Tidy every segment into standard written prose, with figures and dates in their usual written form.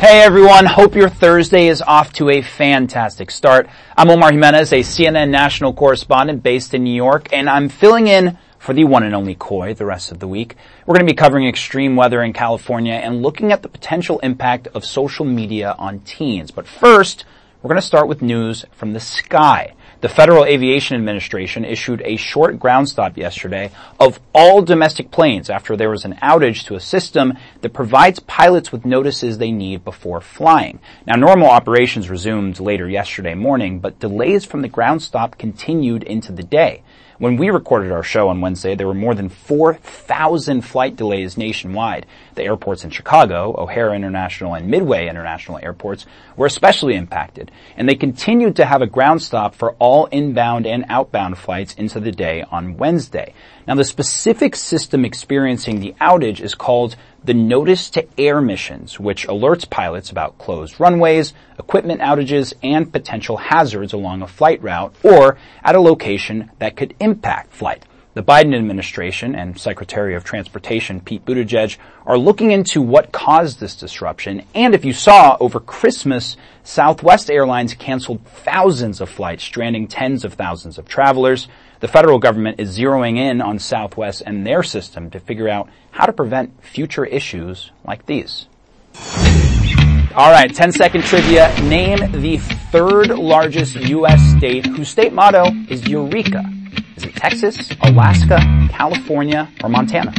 Hey everyone, hope your Thursday is off to a fantastic start. I'm Omar Jimenez, a CNN national correspondent based in New York, and I'm filling in for the one and only Coy the rest of the week. We're going to be covering extreme weather in California and looking at the potential impact of social media on teens. But first, we're going to start with news from the sky. The Federal Aviation Administration issued a short ground stop yesterday of all domestic planes after there was an outage to a system that provides pilots with notices they need before flying. Now, normal operations resumed later yesterday morning, but delays from the ground stop continued into the day. When we recorded our show on Wednesday, there were more than 4,000 flight delays nationwide. The airports in Chicago, O'Hare International and Midway International airports were especially impacted, and they continued to have a ground stop for all inbound and outbound flights into the day on Wednesday. Now, the specific system experiencing the outage is called the Notice to Air missions, which alerts pilots about closed runways, equipment outages, and potential hazards along a flight route or at a location that could impact flight. The Biden administration and Secretary of Transportation Pete Buttigieg are looking into what caused this disruption. And if you saw, over Christmas, Southwest Airlines canceled thousands of flights, stranding tens of thousands of travelers. The federal government is zeroing in on Southwest and their system to figure out how to prevent future issues like these. All right, 10-second trivia. Name the third largest U.S. state whose state motto is Eureka. Is it Texas, Alaska, California, or Montana?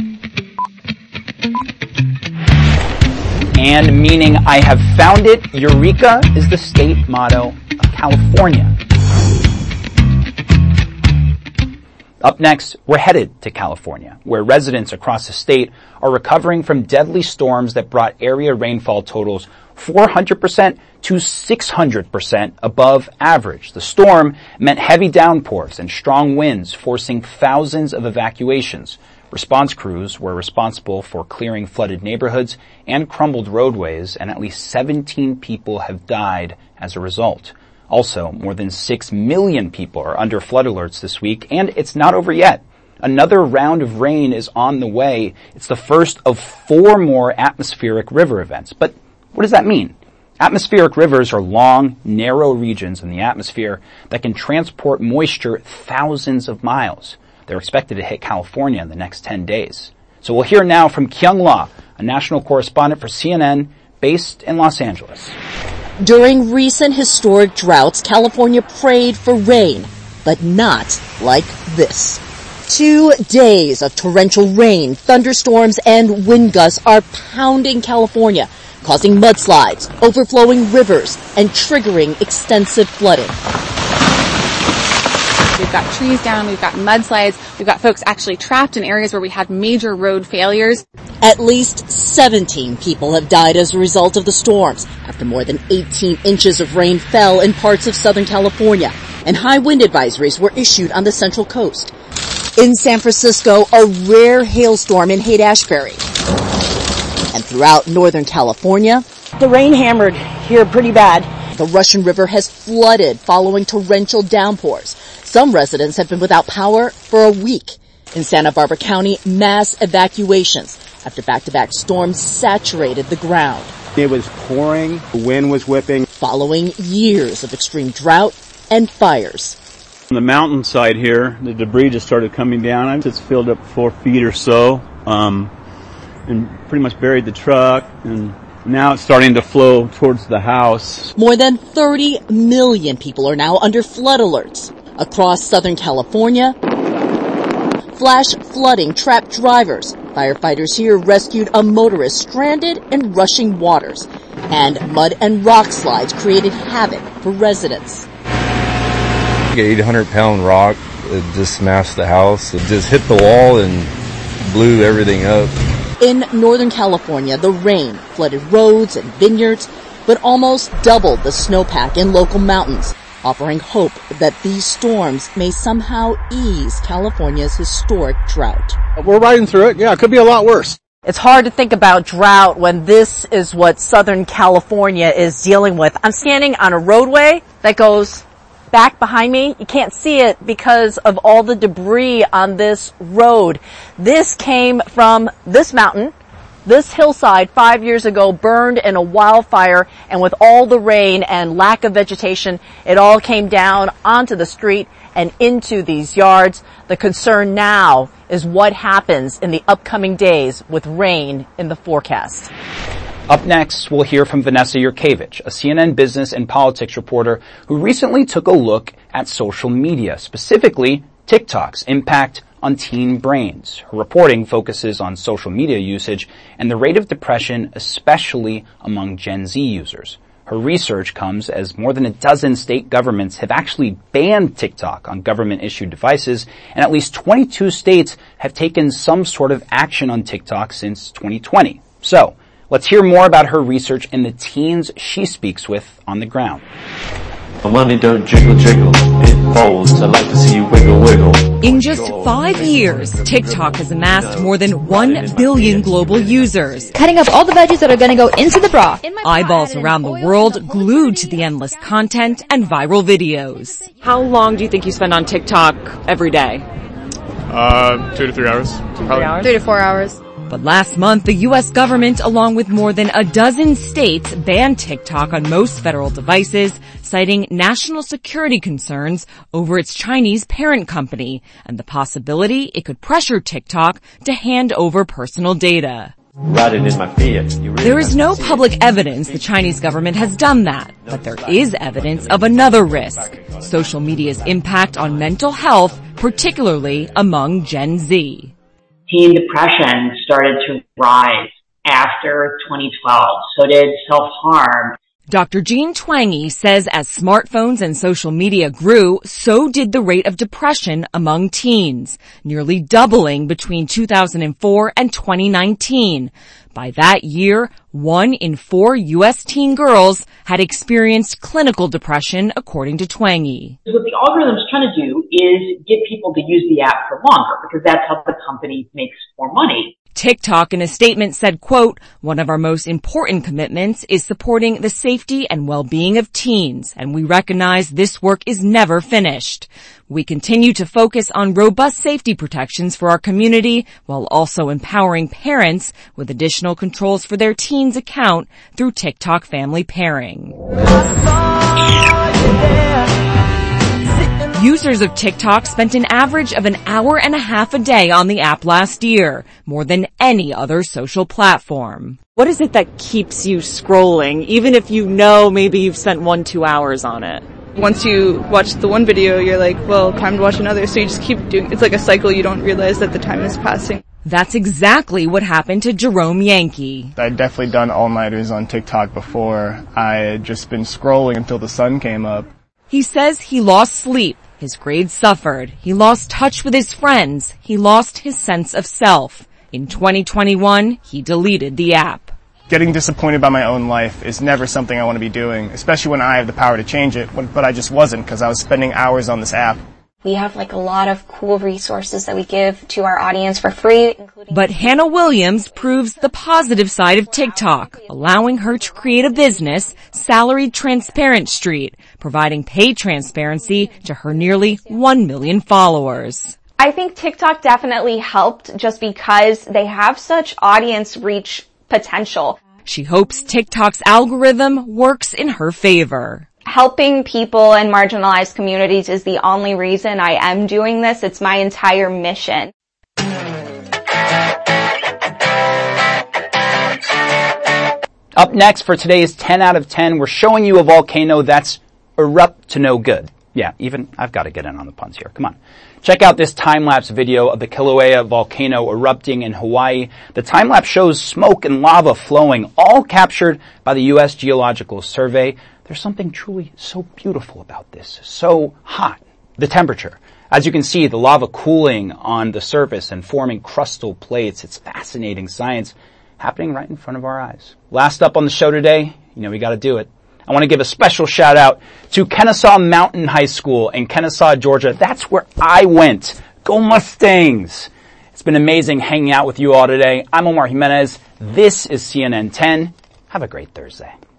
And meaning I have found it, Eureka is the state motto of California. Up next, we're headed to California, where residents across the state are recovering from deadly storms that brought area rainfall totals 400% to 600% above average. The storm meant heavy downpours and strong winds, forcing thousands of evacuations. Response crews were responsible for clearing flooded neighborhoods and crumbled roadways, and at least 17 people have died as a result. Also, more than 6 million people are under flood alerts this week, and it's not over yet. Another round of rain is on the way. It's the first of 4 more atmospheric river events. But what does that mean? Atmospheric rivers are long, narrow regions in the atmosphere that can transport moisture thousands of miles. They're expected to hit California in the next 10 days. So we'll hear now from Kyung La, a national correspondent for CNN based in Los Angeles. During recent historic droughts, California prayed for rain, but not like this. 2 days of torrential rain, thunderstorms, and wind gusts are pounding California, causing mudslides, overflowing rivers, and triggering extensive flooding. We've got trees down, we've got mudslides, we've got folks actually trapped in areas where we had major road failures. At least 17 people have died as a result of the storms after more than 18 inches of rain fell in parts of Southern California, and high wind advisories were issued on the Central Coast. In San Francisco, a rare hailstorm in Haight-Ashbury. And throughout Northern California, the rain hammered here pretty bad. The Russian River has flooded following torrential downpours. Some residents have been without power for a week. In Santa Barbara County, mass evacuations after back-to-back storms saturated the ground. It was pouring, the wind was whipping. Following years of extreme drought and fires. On the mountainside here, the debris just started coming down. It's filled up 4 feet or so, and pretty much buried the truck, and now it's starting to flow towards the house. More than 30 million people are now under flood alerts. Across Southern California, flash flooding trapped drivers. Firefighters here rescued a motorist stranded in rushing waters. And mud and rock slides created havoc for residents. An 800-pound rock just smashed the house. It just hit the wall and blew everything up. In Northern California, the rain flooded roads and vineyards, but almost doubled the snowpack in local mountains, offering hope that these storms may somehow ease California's historic drought. We're riding through it. Yeah, it could be a lot worse. It's hard to think about drought when this is what Southern California is dealing with. I'm standing on a roadway that goes back behind me. You can't see it because of all the debris on this road. This came from this mountain This hillside 5 years ago burned in a wildfire, and with all the rain and lack of vegetation, it all came down onto the street and into these yards. The concern now is what happens in the upcoming days with rain in the forecast. Up next, we'll hear from Vanessa Yurkevich, a CNN business and politics reporter who recently took a look at social media, specifically TikTok's impact on teen brains. Her reporting focuses on social media usage and the rate of depression, especially among Gen Z users. Her research comes as more than a dozen state governments have actually banned TikTok on government-issued devices, and at least 22 states have taken some sort of action on TikTok since 2020. So, let's hear more about her research and the teens she speaks with on the ground. Money don't jiggle jiggle, it folds. I like to see you wiggle wiggle. In just 5 years, TikTok has amassed more than 1 billion global users. Cutting up all the veggies that are going to go into the broth. Eyeballs around the world glued to the endless content and viral videos. How long do you think you spend on TikTok every day? 2 to 3 hours. 3 to 4 hours. But last month, the U.S. government, along with more than a dozen states, banned TikTok on most federal devices, citing national security concerns over its Chinese parent company and the possibility it could pressure TikTok to hand over personal data. Riding in my Fiat. There is no public evidence the Chinese government has done that, but there is evidence of another risk: social media's impact on mental health, particularly among Gen Z. Teen depression started to rise after 2012. So did self-harm. Dr. Jean Twenge says as smartphones and social media grew, so did the rate of depression among teens, nearly doubling between 2004 and 2019. By that year, 1 in 4 U.S. teen girls had experienced clinical depression, according to Twenge. What the algorithm's trying to do is get people to use the app for longer, because that's how the company makes more money. TikTok in a statement said, quote, "One of our most important commitments is supporting the safety and well-being of teens, and we recognize this work is never finished. We continue to focus on robust safety protections for our community while also empowering parents with additional controls for their teens' account through TikTok family pairing." Users of TikTok spent an average of an hour and a half a day on the app last year, more than any other social platform. What is it that keeps you scrolling, even if you know maybe you've spent 1-2 hours on it? Once you watch the one video, you're like, well, time to watch another, so you just keep doing it. It's like a cycle. You don't realize that the time is passing. That's exactly what happened to Jerome Yankee. I'd definitely done all-nighters on TikTok before. I had just been scrolling until the sun came up. He says he lost sleep. His grades suffered. He lost touch with his friends. He lost his sense of self. In 2021, he deleted the app. Getting disappointed by my own life is never something I want to be doing, especially when I have the power to change it, but I just wasn't because I was spending hours on this app. We have a lot of cool resources that we give to our audience for free, including... But Hannah Williams proves the positive side of TikTok, allowing her to create a business, Salaried Transparent Street, providing paid transparency to her nearly 1 million followers. I think TikTok definitely helped just because they have such audience reach potential. She hopes TikTok's algorithm works in her favor. Helping people in marginalized communities is the only reason I am doing this. It's my entire mission. Up next for today's 10 out of 10, we're showing you a volcano that's erupt to no good. Yeah, even I've got to get in on the puns here. Come on. Check out this time-lapse video of the Kilauea volcano erupting in Hawaii. The time-lapse shows smoke and lava flowing, all captured by the U.S. Geological Survey. There's something truly so beautiful about this. So hot. The temperature. As you can see, the lava cooling on the surface and forming crustal plates. It's fascinating science happening right in front of our eyes. Last up on the show today, we got to do it. I want to give a special shout out to Kennesaw Mountain High School in Kennesaw, Georgia. That's where I went. Go Mustangs! It's been amazing hanging out with you all today. I'm Omar Jimenez. This is CNN 10. Have a great Thursday.